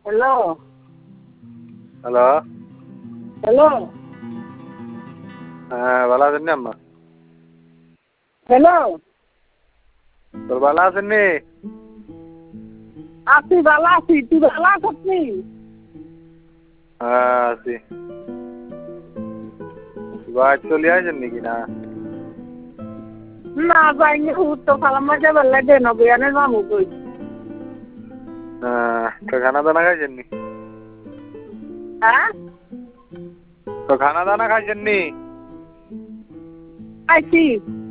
Hello hello. Hello হ্যাঁ, ভালো আছেন নি আম্মা? হ্যালো তোর ভালো আছেন নি? আছি ভালো আছি, তুই ভালো আছিস নি? হ্যাঁ আছি। বাড়ি চলে আসেন নাকি না? না যাইনি, তো খালাম্মা যাবে লাগে নবীয়ানের মামু কই। তো খানা দানা খাইছেন নি? হ্যাঁ তো খানা দানা খাইছেন নি? আইছি।